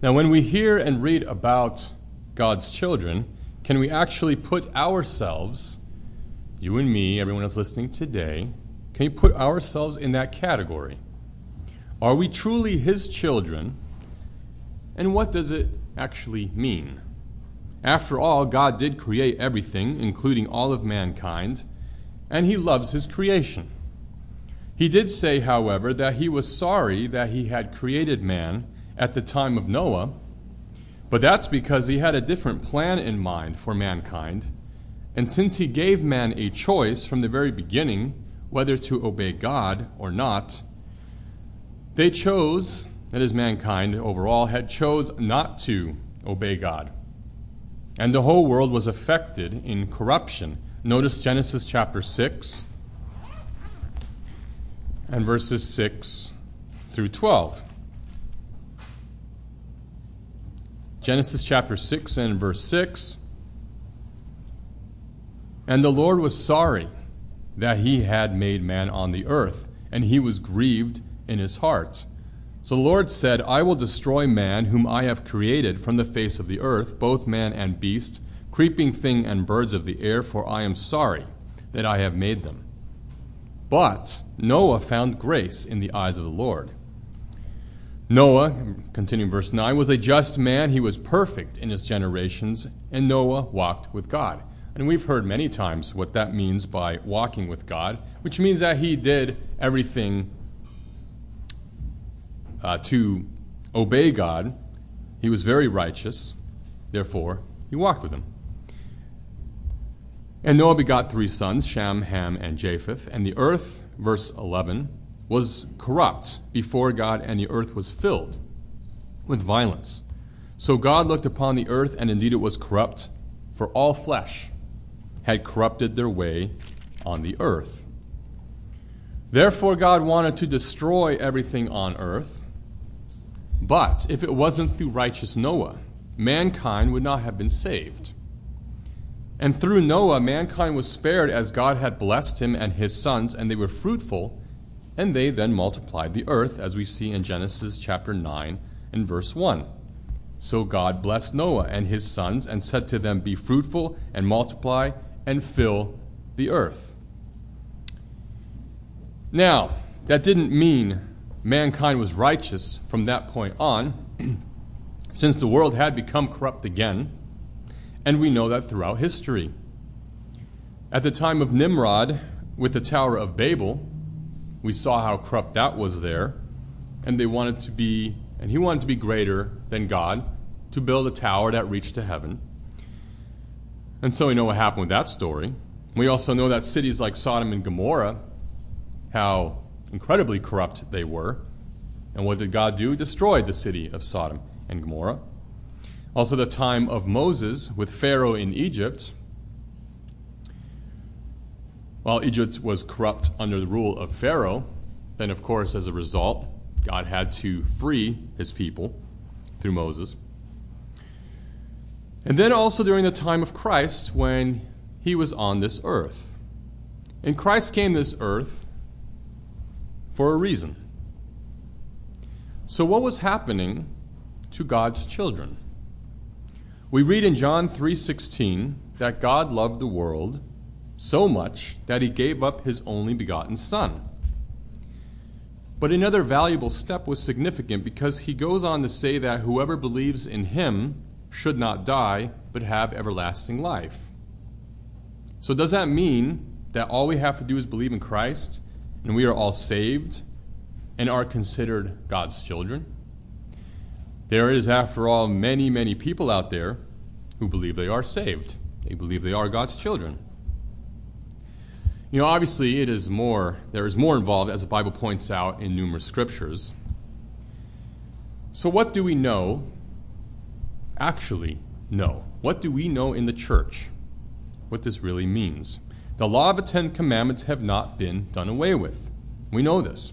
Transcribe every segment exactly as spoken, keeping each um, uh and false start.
Now, when we hear and read about God's children, can we actually put ourselves, you and me, everyone that's listening today, can we put ourselves in that category? Are we truly His children? And what does it actually mean? After all, God did create everything, including all of mankind, and He loves His creation. He did say, however, that He was sorry that He had created man at the time of Noah, but that's because He had a different plan in mind for mankind, and since He gave man a choice from the very beginning whether to obey God or not, they chose, that is, mankind overall, had chose not to obey God. And the whole world was affected in corruption. Notice Genesis chapter six and verses six through twelve. Genesis chapter six and verse six. And the Lord was sorry that He had made man on the earth, and He was grieved in His heart. So the Lord said, I will destroy man whom I have created from the face of the earth, both man and beast, creeping thing and birds of the air, for I am sorry that I have made them. But Noah found grace in the eyes of the Lord. Noah, continuing verse nine, was a just man. He was perfect in his generations, and Noah walked with God. And we've heard many times what that means by walking with God, which means that he did everything uh, to obey God. He was very righteous. Therefore, he walked with Him. And Noah begot three sons, Shem, Ham, and Japheth. And the earth, verse eleven, was corrupt before God, and the earth was filled with violence. So God looked upon the earth, and indeed it was corrupt, for all flesh had corrupted their way on the earth. Therefore God wanted to destroy everything on earth, but if it wasn't through righteous Noah, mankind would not have been saved. And through Noah, mankind was spared as God had blessed him and his sons, and they were fruitful, and they then multiplied the earth, as we see in Genesis chapter nine and verse one. So God blessed Noah and his sons and said to them, be fruitful and multiply and fill the earth. Now, that didn't mean mankind was righteous from that point on, since the world had become corrupt again, and we know that throughout history. At the time of Nimrod, with the Tower of Babel, we saw how corrupt that was there, and they wanted to be, and he wanted to be greater than God, to build a tower that reached to heaven. And so we know what happened with that story. We also know that cities like Sodom and Gomorrah, how incredibly corrupt they were. And what did God do? Destroyed the city of Sodom and Gomorrah. Also the time of Moses with Pharaoh in Egypt. While Egypt was corrupt under the rule of Pharaoh, then of course as a result, God had to free his people through Moses. And then also during the time of Christ when he was on this earth. And Christ came to this earth for a reason. So what was happening to God's children? We read in John three sixteen that God loved the world so much that he gave up his only begotten Son. But another valuable step was significant because he goes on to say that whoever believes in him should not die, but have everlasting life. So does that mean that all we have to do is believe in Christ and we are all saved and are considered God's children? There is, after all, many, many people out there who believe they are saved. They believe they are God's children. You know, obviously, it is more, there is more involved, as the Bible points out in numerous scriptures. So what do we know, actually know? What do we know in the church? What this really means? The law of the Ten Commandments have not been done away with. We know this.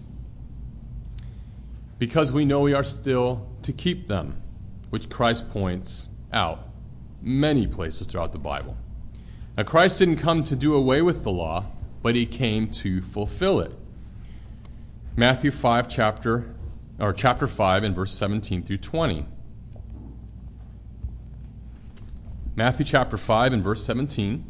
Because we know we are still to keep them, which Christ points out many places throughout the Bible. Now, Christ didn't come to do away with the law, but he came to fulfill it. Matthew five, chapter or chapter five, and verse seventeen through twenty. Matthew chapter five and verse seventeen.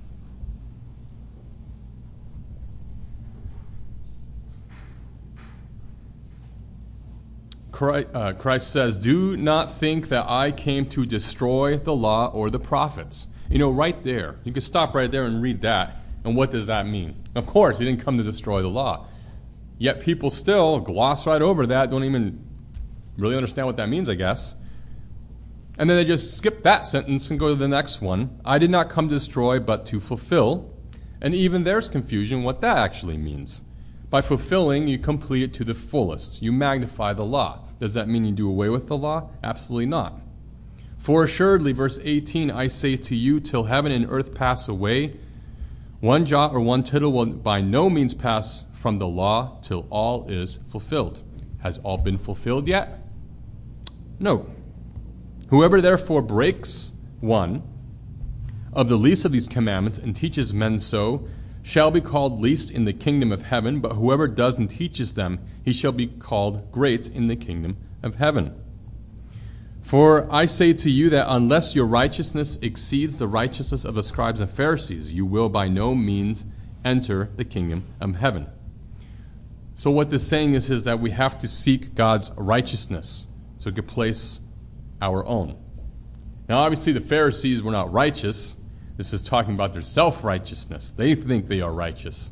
Christ says, "Do not think that I came to destroy the law or the prophets." You know, right there, you can stop right there and read that. And what does that mean? Of course, he didn't come to destroy the law. Yet people still gloss right over that, don't even really understand what that means, I guess. And then they just skip that sentence and go to the next one. "I did not come to destroy, but to fulfill." And even there's confusion what that actually means. By fulfilling, you complete it to the fullest. You magnify the law. Does that mean you do away with the law? Absolutely not. "For assuredly," verse eighteen, "I say to you, till heaven and earth pass away, one jot or one tittle will by no means pass from the law till all is fulfilled." Has all been fulfilled yet? No. "Whoever therefore breaks one of the least of these commandments and teaches men so shall be called least in the kingdom of heaven, but whoever does and teaches them, he shall be called great in the kingdom of heaven. For I say to you that unless your righteousness exceeds the righteousness of the scribes and Pharisees, you will by no means enter the kingdom of heaven." So what this saying is, is that we have to seek God's righteousness so we can place our own. Now obviously the Pharisees were not righteous. This is talking about their self-righteousness. They think they are righteous.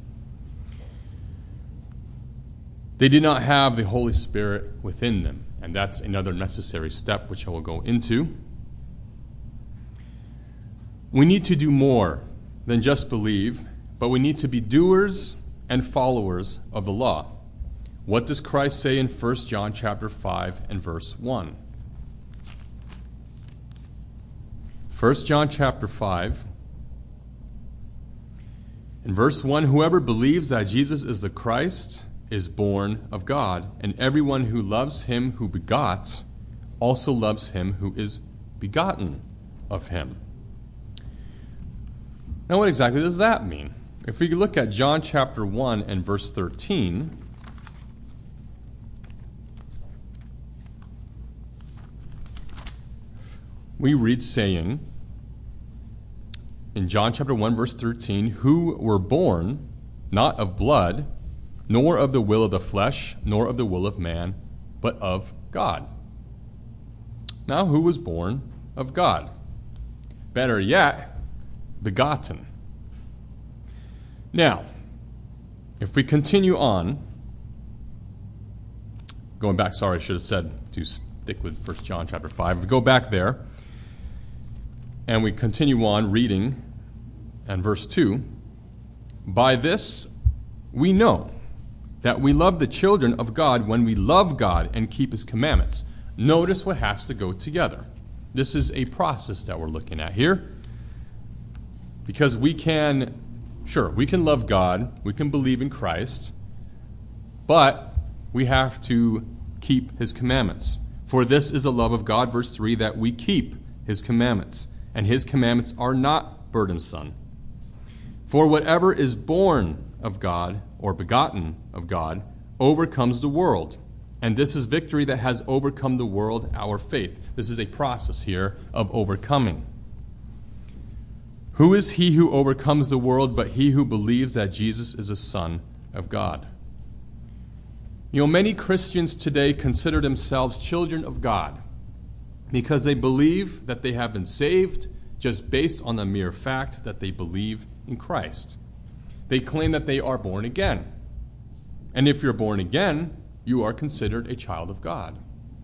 They did not have the Holy Spirit within them, and that's another necessary step which I will go into. We need to do more than just believe, but we need to be doers and followers of the law. What does Christ say in First John chapter five and verse one? First John chapter five in verse one, "Whoever believes that Jesus is the Christ is born of God, and everyone who loves him who begot also loves him who is begotten of him." Now what exactly does that mean? If we look at John chapter one and verse thirteen, we read saying, in John chapter one, verse thirteen, "Who were born not of blood, nor of the will of the flesh, nor of the will of man, but of God." Now, who was born of God? Better yet, begotten. Now, if we continue on, going back, sorry, I should have said to stick with First John chapter five. If we go back there, and we continue on reading, and verse two, "By this we know that we love the children of God when we love God and keep his commandments." Notice what has to go together. This is a process that we're looking at here. Because we can, sure, we can love God, we can believe in Christ, but we have to keep his commandments. "For this is the love of God," verse three, "that we keep his commandments. And his commandments are not burdensome. For whatever is born of God, or begotten of God, overcomes the world. And this is victory that has overcome the world, our faith." This is a process here of overcoming. "Who is he who overcomes the world but he who believes that Jesus is the Son of God?" You know, many Christians today consider themselves children of God, because they believe that they have been saved just based on the mere fact that they believe in Christ. They claim that they are born again. And if you're born again, you are considered a child of God.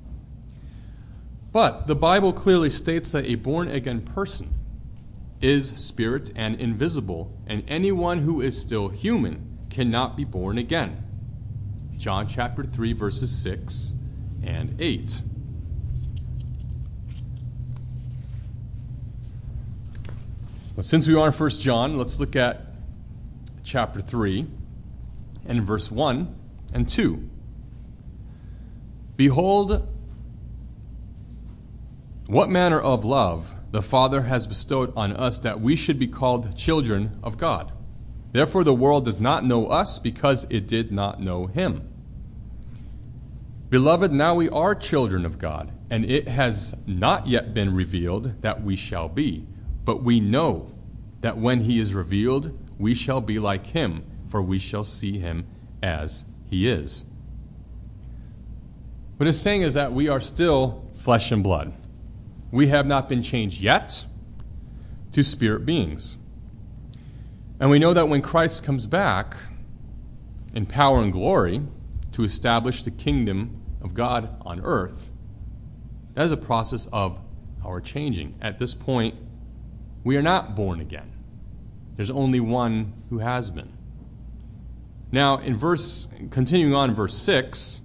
But the Bible clearly states that a born-again person is spirit and invisible, and anyone who is still human cannot be born again. John chapter three, verses six and eight. But since we are in First John, let's look at chapter three and verse one and two. "Behold, what manner of love the Father has bestowed on us, that we should be called children of God. Therefore the world does not know us, because it did not know him. Beloved, now we are children of God, and it has not yet been revealed that we shall be. But we know that when he is revealed, we shall be like him, for we shall see him as he is. What it's saying is that we are still flesh and blood. We have not been changed yet to spirit beings. And we know that when Christ comes back in power and glory to establish the kingdom of God on earth, that is a process of our changing. At this point, we are not born again. There's only one who has been. Now, in verse, continuing on in verse six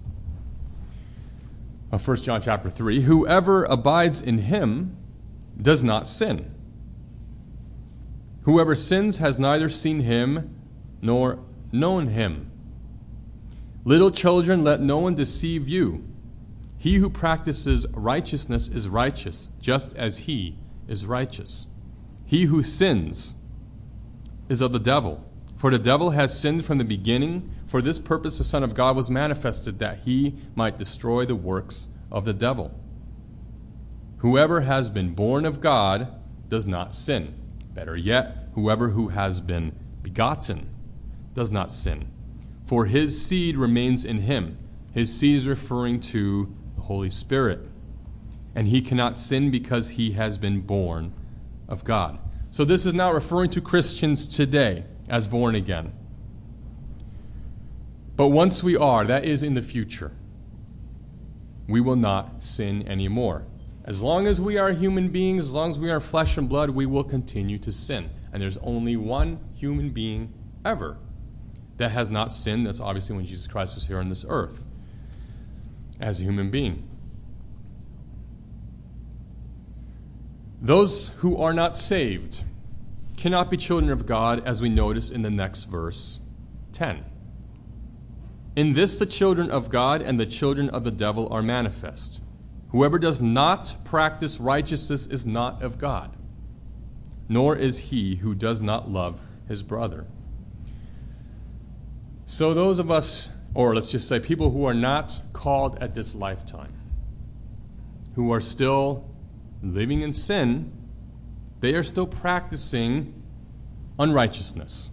of First John chapter three, whoever abides in him does not sin. Whoever sins has neither seen him nor known him. Little children, let no one deceive you. He who practices righteousness is righteous, just as he is righteous. He who sins is of the devil, for the devil has sinned from the beginning. For this purpose the Son of God was manifested, that he might destroy the works of the devil. Whoever has been born of God does not sin. Better yet, whoever who has been begotten does not sin, for his seed remains in him. His seed is referring to the Holy Spirit. And he cannot sin because he has been born of God. So this is now referring to Christians today as born again. But once we are, that is in the future, we will not sin anymore. As long as we are human beings, as long as we are flesh and blood, we will continue to sin. And there's only one human being ever that has not sinned. That's obviously when Jesus Christ was here on this earth as a human being. Those who are not saved cannot be children of God, as we notice in the next verse, ten. In this the children of God and the children of the devil are manifest. Whoever does not practice righteousness is not of God, nor is he who does not love his brother. So those of us, or let's just say people who are not called at this lifetime, who are still living in sin, they are still practicing unrighteousness.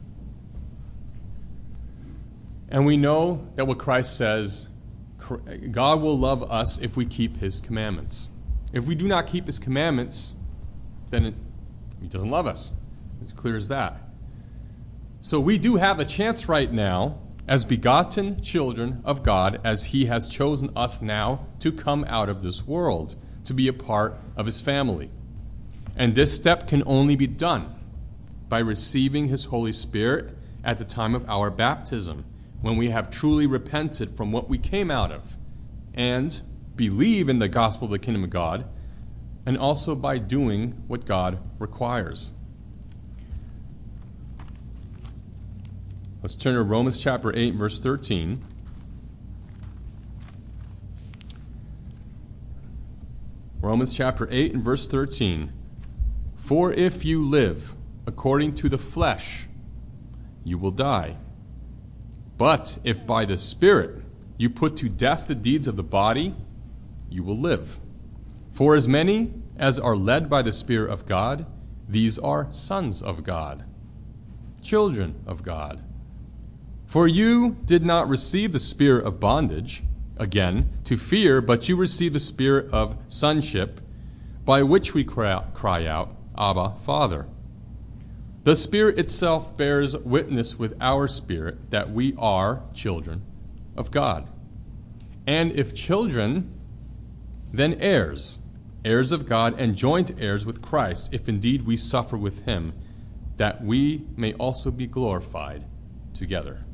And we know that what Christ says, God will love us if we keep his commandments. If we do not keep his commandments, then it, he doesn't love us. It's clear as that. So we do have a chance right now as begotten children of God, as he has chosen us now to come out of this world, to be a part of his family. And this step can only be done by receiving his Holy Spirit at the time of our baptism, when we have truly repented from what we came out of and believe in the gospel of the kingdom of God, and also by doing what God requires. Let's turn to Romans chapter eight, verse thirteen. Romans chapter eight and verse thirteen. For if you live according to the flesh, you will die. But if by the Spirit you put to death the deeds of the body, you will live. For as many as are led by the Spirit of God, these are sons of God, children of God. For you did not receive the spirit of bondage, again, to fear, but you received the spirit of sonship, by which we cry out, Abba, Father. The Spirit itself bears witness with our spirit that we are children of God. And if children, then heirs, heirs of God and joint heirs with Christ, if indeed we suffer with him, that we may also be glorified together.